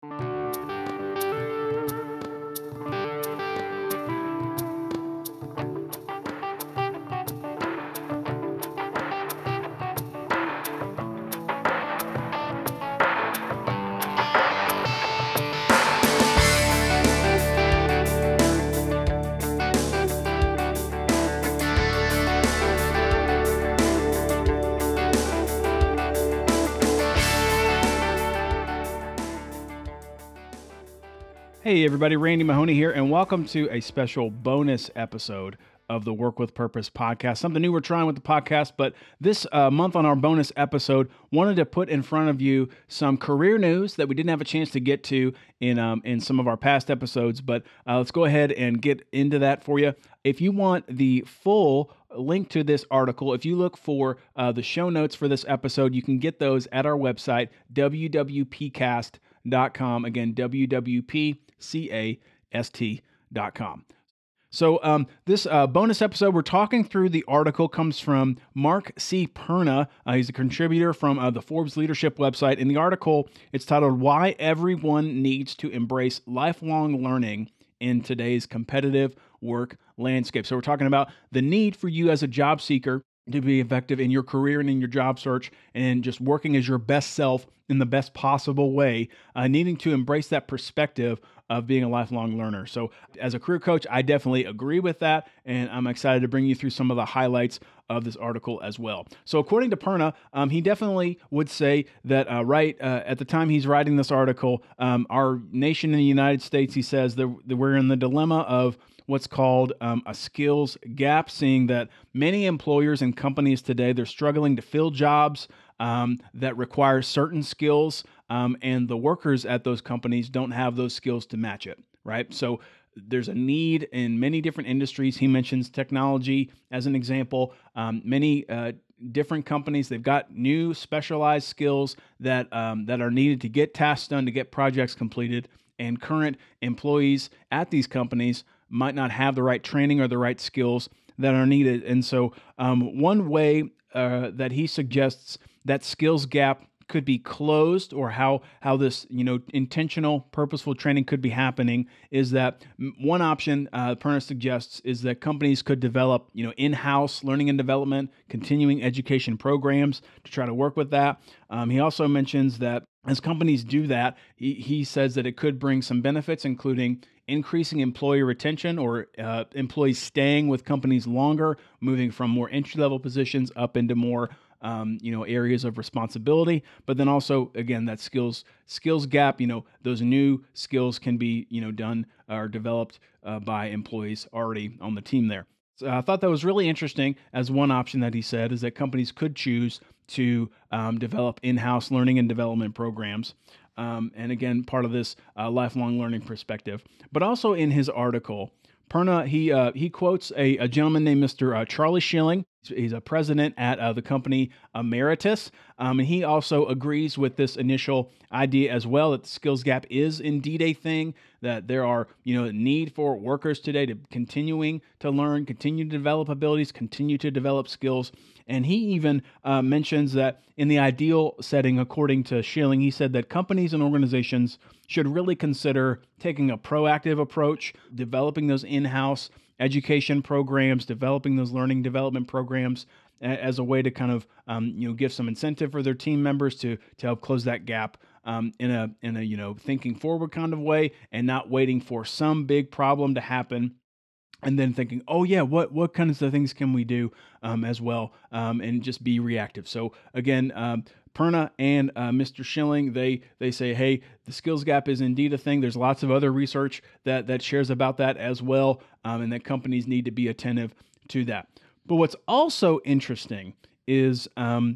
Hey everybody, Randy Mahoney here, and welcome to a special bonus episode of the Work with Purpose podcast. Something new we're trying with the podcast, but this month on our bonus episode, wanted to put in front of you some career news that we didn't have a chance to get to in some of our past episodes, but let's go ahead and get into that for you. If you want the full link to this article, if you look for the show notes for this episode, you can get those at our website, www.pcast.com. Again, www.pcast.com. So this bonus episode, we're talking through the article, comes from Mark C. Perna. He's a contributor from the Forbes Leadership website. In the article, it's titled, Why Everyone Needs to Embrace Lifelong Learning in Today's Competitive Work Landscape. So we're talking about the need for you as a job seeker to be effective in your career and in your job search and just working as your best self in the best possible way, needing to embrace that perspective of being a lifelong learner. So as a career coach, I definitely agree with that, and I'm excited to bring you through some of the highlights of this article as well. So according to Perna, he definitely would say that at the time he's writing this article, our nation in the United States, he says that we're in the dilemma of what's called a skills gap, seeing that many employers and companies today, they're struggling to fill jobs that require certain skills, and the workers at those companies don't have those skills to match it, right? So there's a need in many different industries. He mentions technology as an example. Many different companies, they've got new specialized skills that are needed to get tasks done, to get projects completed, and current employees at these companies might not have the right training or the right skills that are needed. And so one way that he suggests that skills gap could be closed, or how this intentional, purposeful training could be happening, is that one option Perna suggests is that companies could develop in-house learning and development, continuing education programs to try to work with that. He also mentions that as companies do that, he says that it could bring some benefits, including increasing employee retention, or employees staying with companies longer, moving from more entry-level positions up into more areas of responsibility. But then also, again, that skills gap, those new skills can be, done or developed by employees already on the team there. So I thought that was really interesting. As one option that he said is that companies could choose to develop in-house learning and development programs. And again, part of this lifelong learning perspective. But also in his article, Perna, he quotes a gentleman named Mr. Charlie Schilling. He's a president at the company Emeritus, and he also agrees with this initial idea as well, that the skills gap is indeed a thing, that there are need for workers today to continuing to learn, continue to develop abilities, continue to develop skills. And he even mentions that in the ideal setting, according to Schilling, he said that companies and organizations should really consider taking a proactive approach, developing those in-house education programs, developing those learning development programs as a way to kind of give some incentive for their team members to help close that gap in a thinking forward kind of way, and not waiting for some big problem to happen and then thinking, oh yeah, what kinds of things can we do as well, and just be reactive. So again, Perna and Mr. Schilling, they say, hey, the skills gap is indeed a thing. There's lots of other research that shares about that as well, and that companies need to be attentive to that. But what's also interesting is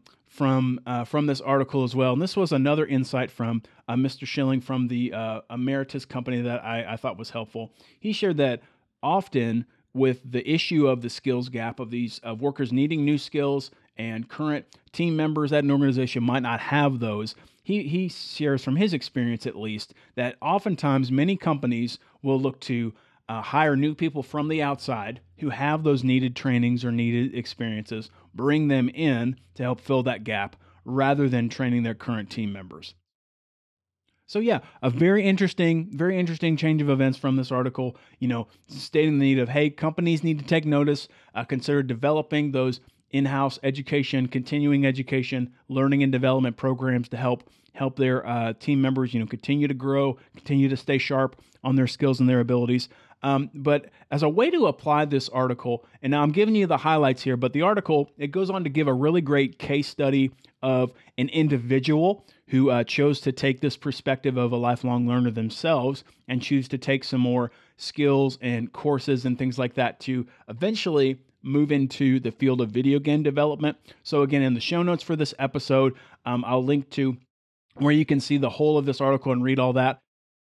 from this article as well, and this was another insight from Mr. Schilling from the Emeritus company that I thought was helpful. He shared that often with the issue of the skills gap of workers needing new skills and current team members at an organization might not have those, he shares from his experience at least that oftentimes many companies will look to hire new people from the outside who have those needed trainings or needed experiences, bring them in to help fill that gap rather than training their current team members. So yeah, a very interesting change of events from this article, stating the need of, hey, companies need to take notice, consider developing those in-house education, continuing education, learning and development programs to help their team members, continue to grow, continue to stay sharp on their skills and their abilities. But as a way to apply this article, and now I'm giving you the highlights here, but the article, it goes on to give a really great case study of an individual who chose to take this perspective of a lifelong learner themselves and choose to take some more skills and courses and things like that to eventually move into the field of video game development. So again, in the show notes for this episode, I'll link to where you can see the whole of this article and read all that.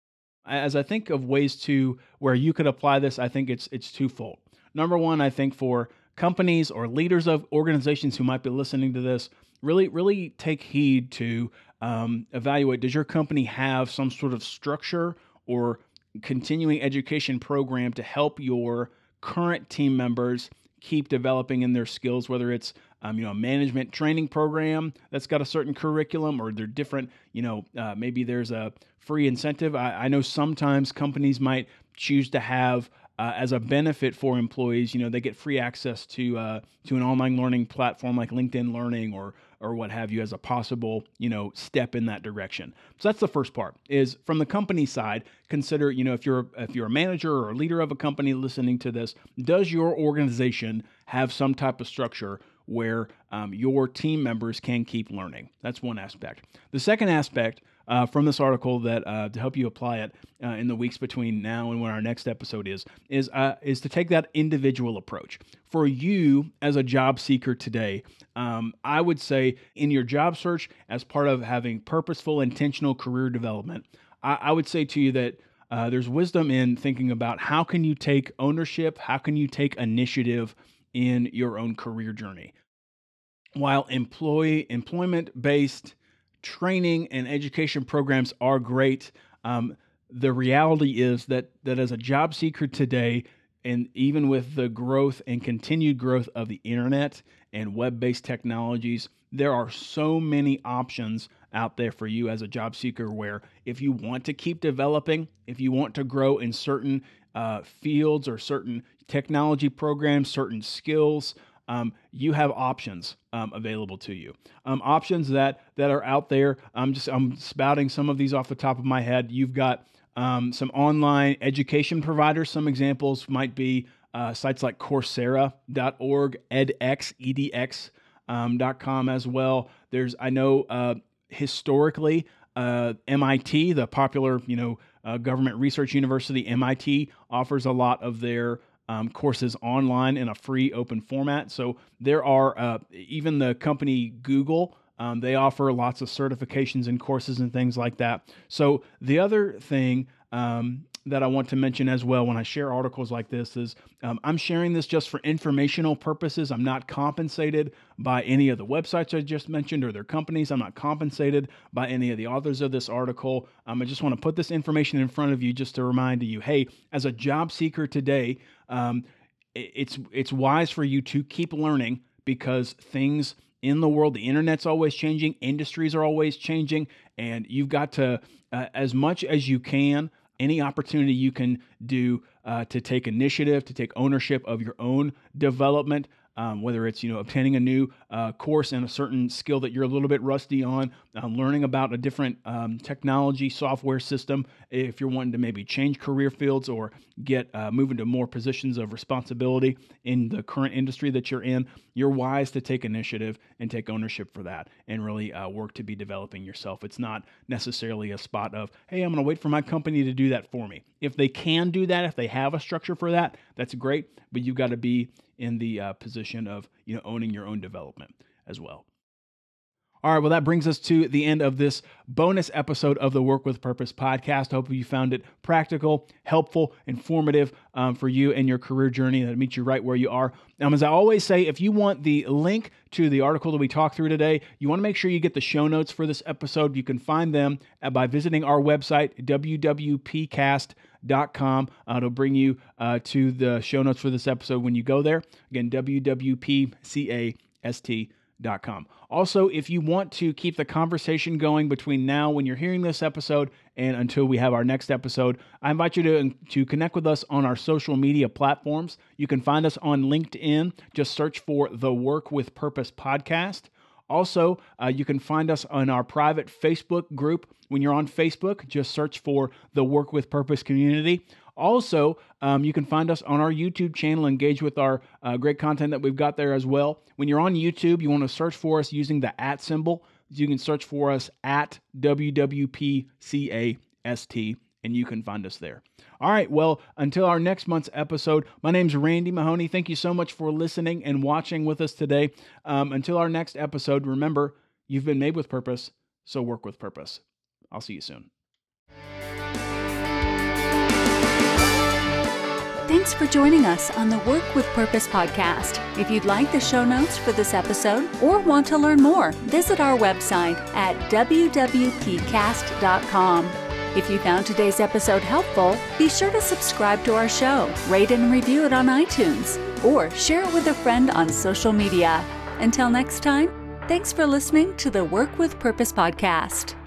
As I think of ways to where you could apply this, I think it's twofold. Number one, I think for companies or leaders of organizations who might be listening to this, really take heed to evaluate, does your company have some sort of structure or continuing education program to help your current team members keep developing in their skills, whether it's a management training program that's got a certain curriculum, or they're different, maybe there's a free incentive. I know sometimes companies might choose to have as a benefit for employees, they get free access to an online learning platform like LinkedIn Learning or what have you as a possible, step in that direction. So that's the first part, is from the company side, consider, if you're a manager or a leader of a company listening to this, does your organization have some type of structure where your team members can keep learning? That's one aspect. The second aspect from this article that to help you apply it in the weeks between now and when our next episode is to take that individual approach. For you as a job seeker today, I would say in your job search, as part of having purposeful, intentional career development, I would say to you that there's wisdom in thinking about how can you take ownership, how can you take initiative in your own career journey. While employment-based training and education programs are great, the reality is that as a job seeker today, and even with the growth and continued growth of the internet and web-based technologies, there are so many options out there for you as a job seeker, where if you want to keep developing, if you want to grow in certain fields or certain technology programs, certain skills, you have options available to you. Options that are out there. I'm spouting some of these off the top of my head. You've got some online education providers. Some examples might be sites like Coursera.org, edX.com as well. I know historically, MIT, the popular government research university, MIT offers a lot of their courses online in a free open format. So there are even the company Google, they offer lots of certifications and courses and things like that. So the other thing that I want to mention as well when I share articles like this is I'm sharing this just for informational purposes. I'm not compensated by any of the websites I just mentioned or their companies. I'm not compensated by any of the authors of this article. I just want to put this information in front of you just to remind you, hey, as a job seeker today, it's wise for you to keep learning, because things in the world, the internet's always changing, industries are always changing, and you've got to, as much as you can, any opportunity you can do to take initiative, to take ownership of your own development, whether it's obtaining a new course in a certain skill that you're a little bit rusty on, learning about a different technology software system, if you're wanting to maybe change career fields or get move into more positions of responsibility in the current industry that you're in, you're wise to take initiative and take ownership for that and really work to be developing yourself. It's not necessarily a spot of, hey, I'm going to wait for my company to do that for me. If they can do that, if they have a structure for that, that's great, but you've got to be in the position of owning your own development as well. All right, well, that brings us to the end of this bonus episode of the Work with Purpose podcast. I hope you found it practical, helpful, informative for you and your career journey, that meets you right where you are. As I always say, if you want the link to the article that we talked through today, you want to make sure you get the show notes for this episode. You can find them by visiting our website, www.pcast.com. It'll bring you to the show notes for this episode when you go there. Again, www.pcast.com. podcast.com. Also, if you want to keep the conversation going between now when you're hearing this episode and until we have our next episode, I invite you to connect with us on our social media platforms. You can find us on LinkedIn. Just search for the Work with Purpose podcast. Also, you can find us on our private Facebook group. When you're on Facebook, just search for the Work with Purpose community. Also, you can find us on our YouTube channel, engage with our great content that we've got there as well. When you're on YouTube, you want to search for us using the @ symbol. You can search for us at WWPCAST, and you can find us there. All right, well, until our next month's episode, my name's Randy Mahoney. Thank you so much for listening and watching with us today. Until our next episode, remember, you've been made with purpose, so work with purpose. I'll see you soon. Thanks for joining us on the Work with Purpose podcast. If you'd like the show notes for this episode or want to learn more, visit our website at wwpcast.com. If you found today's episode helpful, be sure to subscribe to our show, rate and review it on iTunes, or share it with a friend on social media. Until next time, thanks for listening to the Work with Purpose podcast.